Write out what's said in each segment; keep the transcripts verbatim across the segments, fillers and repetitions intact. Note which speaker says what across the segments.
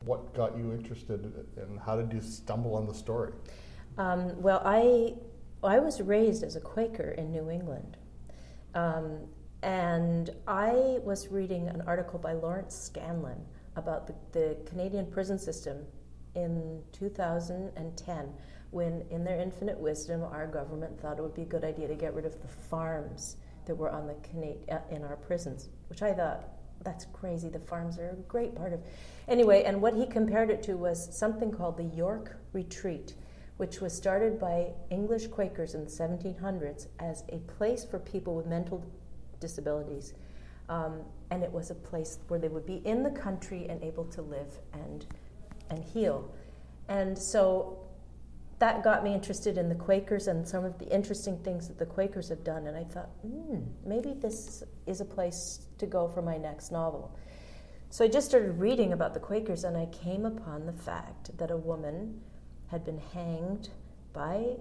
Speaker 1: What got you interested, and how did you stumble on the story?
Speaker 2: Um, well, I I was raised as a Quaker in New England, um, and I was reading an article by Lawrence Scanlon about the, the Canadian prison system in two thousand ten, when, in their infinite wisdom, our government thought it would be a good idea to get rid of the farms that were on the Cana- in our prisons, which I thought, that's crazy. The farms are a great part of. Anyway, and what he compared it to was something called the York Retreat, which was started by English Quakers in the seventeen hundreds as a place for people with mental disabilities. Um, and it was a place where they would be in the country and able to live and and heal. And so that got me interested in the Quakers and some of the interesting things that the Quakers have done. And I thought, hmm, maybe this is a place to go for my next novel. So I just started reading about the Quakers, and I came upon the fact that a woman had been hanged by,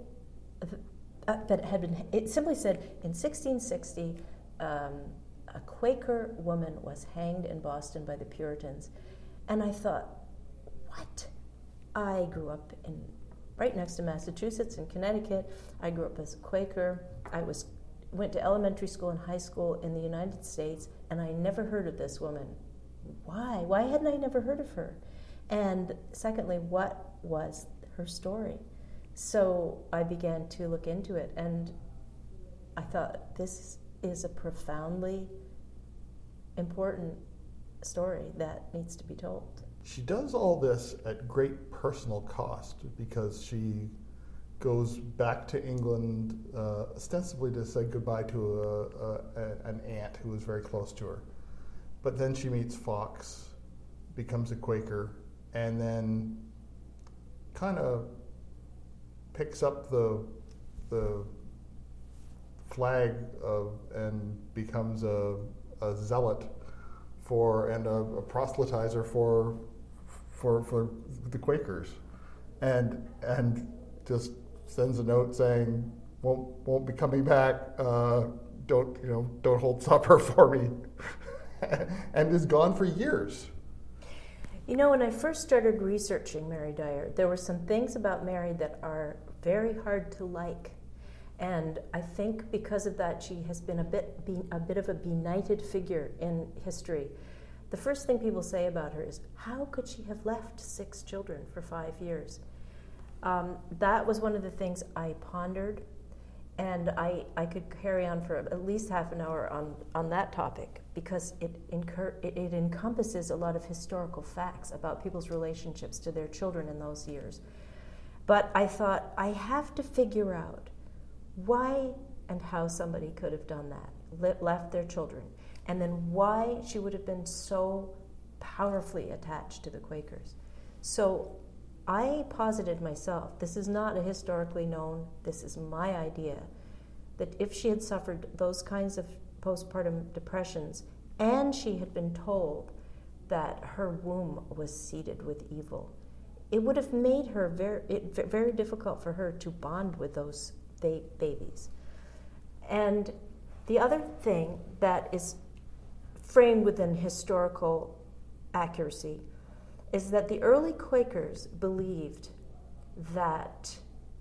Speaker 2: uh, that had been, it simply said, in sixteen sixty, um, a Quaker woman was hanged in Boston by the Puritans. And I thought, what? I grew up in right next to Massachusetts in Connecticut. I grew up as a Quaker. I was went to elementary school and high school in the United States, and I never heard of this woman. Why? Why hadn't I never heard of her? And secondly, what was her story? So I began to look into it, and I thought, this is a profoundly important story that needs to be told.
Speaker 1: She does all this at great personal cost, because she goes back to England uh, ostensibly to say goodbye to a, a, a, an aunt who was very close to her. But then she meets Fox, becomes a Quaker, and then kind of picks up the the flag of and becomes a, a zealot for and a, a proselytizer for for for the Quakers, and and just sends a note saying won't won't be coming back. Uh, don't you know? Don't hold supper for me, and is gone for years.
Speaker 2: You know, when I first started researching Mary Dyer, there were some things about Mary that are very hard to like. And I think because of that, she has been a bit be, a bit of a benighted figure in history. The first thing people say about her is, how could she have left six children for five years? Um, that was one of the things I pondered, and I, I could carry on for at least half an hour on, on that topic, because it, incur, it, it encompasses a lot of historical facts about people's relationships to their children in those years. But I thought, I have to figure out why and how somebody could have done that, left their children, and then why she would have been so powerfully attached to the Quakers. So I posited myself, this is not a historically known, this is my idea, that if she had suffered those kinds of postpartum depressions and she had been told that her womb was seeded with evil, it would have made her very, it, very difficult for her to bond with those ba- babies. And the other thing that is framed within historical accuracy is that the early Quakers believed that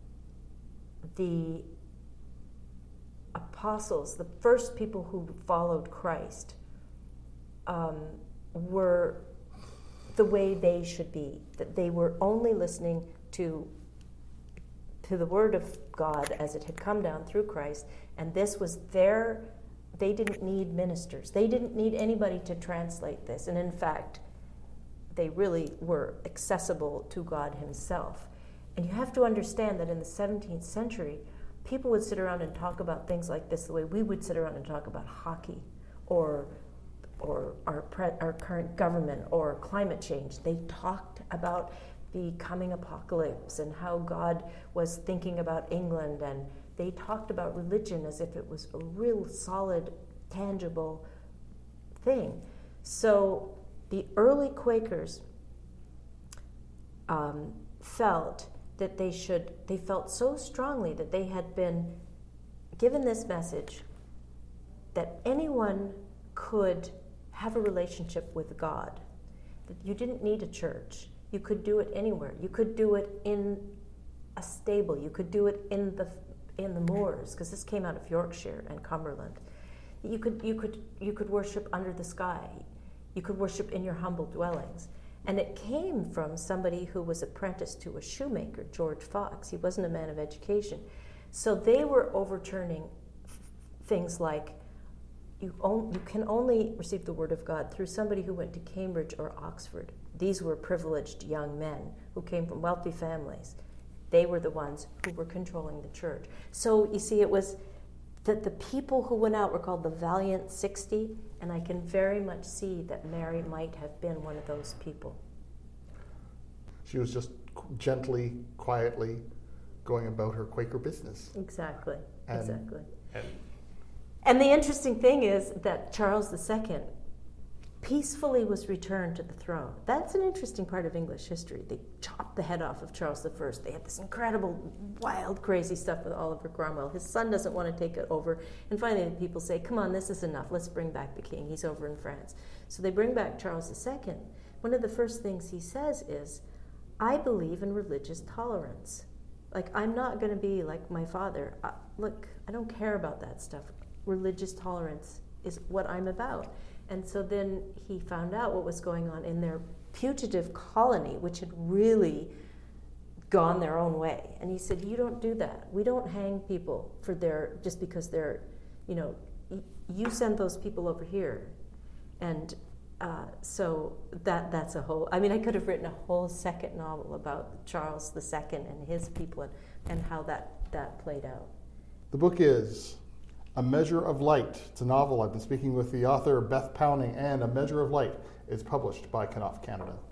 Speaker 2: the apostles, the first people who followed Christ, um, were the way they should be, that they were only listening to, to the word of God as it had come down through Christ, and this was their, they didn't need ministers. They didn't need anybody to translate this, and in fact, they really were accessible to God himself. And you have to understand that in the seventeenth century, people would sit around and talk about things like this the way we would sit around and talk about hockey or or our, pre- our current government or climate change. They talked about the coming apocalypse and how God was thinking about England, and they talked about religion as if it was a real solid, tangible thing. So the early Quakers um, felt that they should, they felt so strongly that they had been given this message that anyone could have a relationship with God, that you didn't need a church. You could do it anywhere. You could do it in a stable. You could do it in the in the moors, because this came out of Yorkshire and Cumberland. You could you could you could worship under the sky. You could worship in your humble dwellings. And it came from somebody who was apprenticed to a shoemaker, George Fox. He wasn't a man of education. So they were overturning f- things like you, on, you can only receive the word of God through somebody who went to Cambridge or Oxford. These were privileged young men who came from wealthy families. They were the ones who were controlling the church. So you see, it was that the people who went out were called the Valiant sixty, and I can very much see that Mary might have been one of those people.
Speaker 1: She was just gently, quietly going about her Quaker business.
Speaker 2: Exactly,
Speaker 1: And,
Speaker 2: exactly.
Speaker 1: And,
Speaker 2: And the interesting thing is that Charles the Second peacefully was returned to the throne. That's an interesting part of English history. They chopped the head off of Charles the First. They had this incredible, wild, crazy stuff with Oliver Cromwell. His son doesn't want to take it over. And finally the people say, come on, this is enough. Let's bring back the king. He's over in France. So they bring back Charles the Second. One of the first things he says is, I believe in religious tolerance. Like, I'm not going to be like my father. Uh, look, I don't care about that stuff. Religious tolerance is what I'm about. And so then he found out what was going on in their putative colony, which had really gone their own way. And he said, you don't do that. We don't hang people for their, just because they're, you know, y- you send those people over here. And uh, so that that's a whole, I mean, I could have written a whole second novel about Charles the Second and his people and, and how that, that played out.
Speaker 1: The book is A Measure of Light. It's a novel. I've been speaking with the author, Beth Powning, and A Measure of Light is published by Knopf Canada.